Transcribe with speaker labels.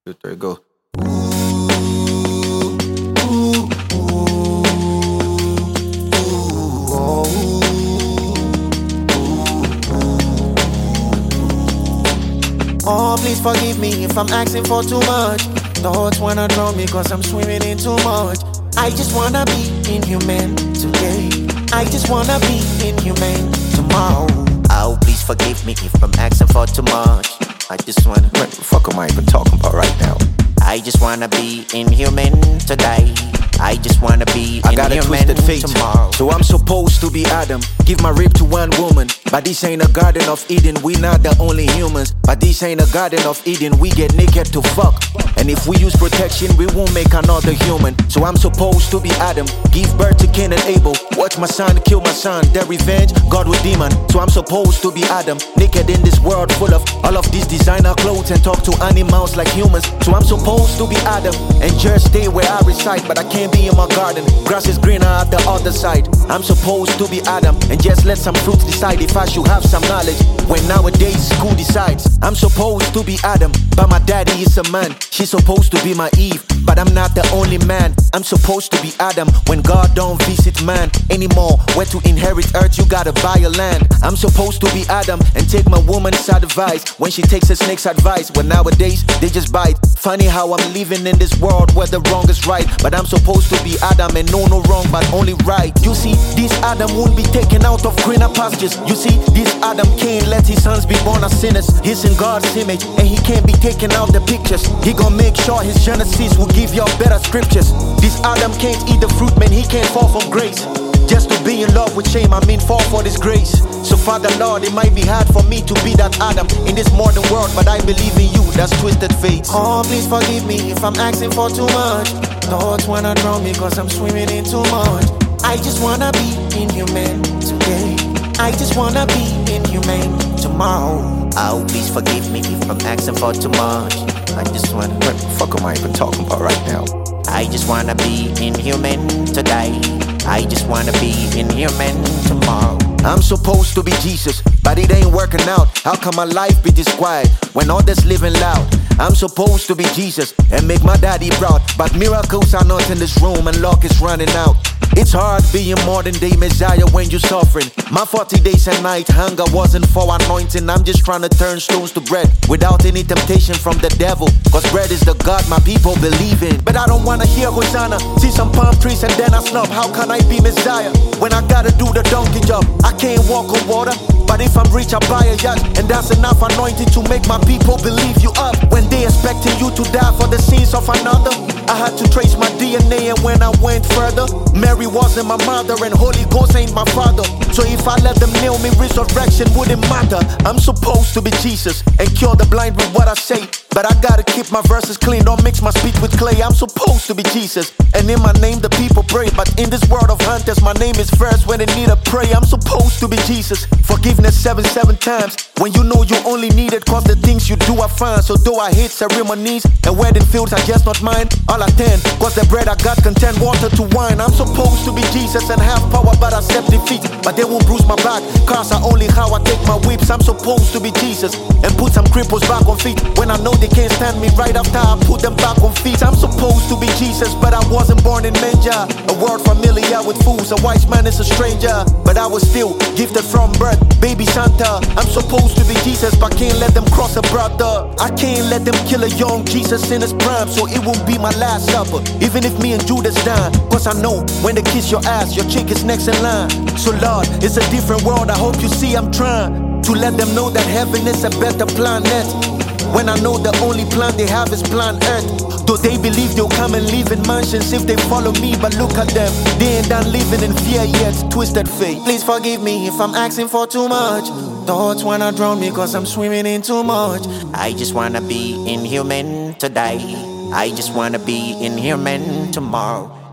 Speaker 1: 2, 3, go.
Speaker 2: Oh, please forgive me if I'm asking for too much. Thoughts wanna drown me cause I'm swimming in too much. I just wanna be inhuman today. I just wanna be inhuman tomorrow. Oh, please forgive me if I'm asking for too much. I just wanna...
Speaker 1: What the fuck am I even talking about right now?
Speaker 2: I just wanna be inhuman today. I just wanna be
Speaker 1: I got a
Speaker 2: inhuman
Speaker 1: twisted fate,
Speaker 2: tomorrow.
Speaker 1: so I'm supposed to be Adam. Give my rib to one woman, but this ain't a garden of Eden. We not the only humans, but this ain't a garden of Eden. We get naked to fuck, and if we use protection, we won't make another human. So I'm supposed to be Adam. Give birth to Cain and Abel. Watch my son kill my son. Their revenge, God with demon. So I'm supposed to be Adam. Naked in this world full of all of these designer clothes and talk to animals like humans. So I'm supposed to be Adam and just stay where I reside, but I can't be in my garden. Grass is greener at the other side. I'm supposed to be Adam and just let some fruits decide if I should have some knowledge. When nowadays school decides, I'm supposed to be Adam, but my daddy is a man. She's supposed to be my Eve, but I'm not the only man. I'm supposed to be Adam when God don't visit man anymore. Where to inherit earth, you gotta buy a land. I'm supposed to be Adam and take my woman's advice when she takes a snake's advice. When nowadays they just bite. Funny how I'm living in this world where the wrong is right, but I'm supposed to be Adam and know no wrong but only right. You see, this Adam won't be taken out of greener pastures. You see, this Adam can't let his sons be born as sinners. He's in God's image and he can't be taken out the pictures. He gon' make sure his Genesis will give y'all better scriptures. This Adam can't eat the fruit, man, he can't fall from grace. Just to be in love with shame, I mean fall for this grace. So Father Lord, it might be hard for me to be that Adam in this modern world, but I believe in you, that's twisted fate. Oh, please forgive me if I'm asking for too much. Thoughts wanna drown me cause I'm swimming in too much. I just wanna be inhuman today. I just wanna be inhuman tomorrow. Oh, please forgive me if I'm asking for too much. I just wanna... What the fuck am I even talking about right now?
Speaker 2: I just wanna be inhuman today. I just wanna be inhuman tomorrow.
Speaker 1: I'm supposed to be Jesus, but it ain't working out. How can my life be this quiet when others living loud? I'm supposed to be Jesus and make my daddy proud, but miracles are not in this room and luck is running out. It's hard being modern day Messiah when you're suffering. My 40 days and night hunger wasn't for anointing. I'm just trying to turn stones to bread without any temptation from the devil, cause bread is the God my people believe in. But I don't wanna hear Hosanna, see some palm trees and then I snub. How can I be Messiah when I gotta do the donkey job? I can't walk on water, but if I'm rich I buy a yacht, and that's enough anointing to make my people believe you up. When they expecting you to die for the sins of another, I had to trace my DNA, and when I went further, Mary wasn't my mother and Holy Ghost ain't my father. So if I let them nail me, resurrection wouldn't matter. I'm supposed to be Jesus and cure the blind with what I say, but I gotta keep my verses clean, don't mix my speech with clay. I'm supposed to be Jesus, and in my name the people pray, but in this world of hunters my name is first when they need a pray. I'm supposed to be Jesus, forgiveness 7 times when you know you only need it cause the things you do are fine. So though I hate ceremonies and wedding fields are just not mine, I'll attend cause the bread I got contain water to wine. I'm supposed to be Jesus and have power but accept defeat, but they won't bruise my back cause I only how I take my whips. I'm supposed to be Jesus and put some cripples back on feet when I know they can't stand me right after I put them back on feet. I'm supposed to be Jesus but I wasn't born in manger, a word familiar with fools. A wise man is a stranger, but I was still gifted from birth, baby Santa. I'm supposed to be Jesus but can't let them cross a brother. I can't let them kill a young Jesus in his prime, so it won't be my last supper even if me and Judas die, cause I know when they kiss your ass your chick is next in line. So Lord, it's a different world, I hope you see I'm trying to let them know that heaven is a better planet, when I know the only plan they have is planet Earth. Though they believe they'll come and live in mansions if they follow me, but look at them, they ain't done living in fear yet, twisted fate. Please forgive me if I'm asking for too much. Thoughts wanna drown me cause I'm swimming in too much. I just wanna be inhuman today. I just wanna be inhuman tomorrow.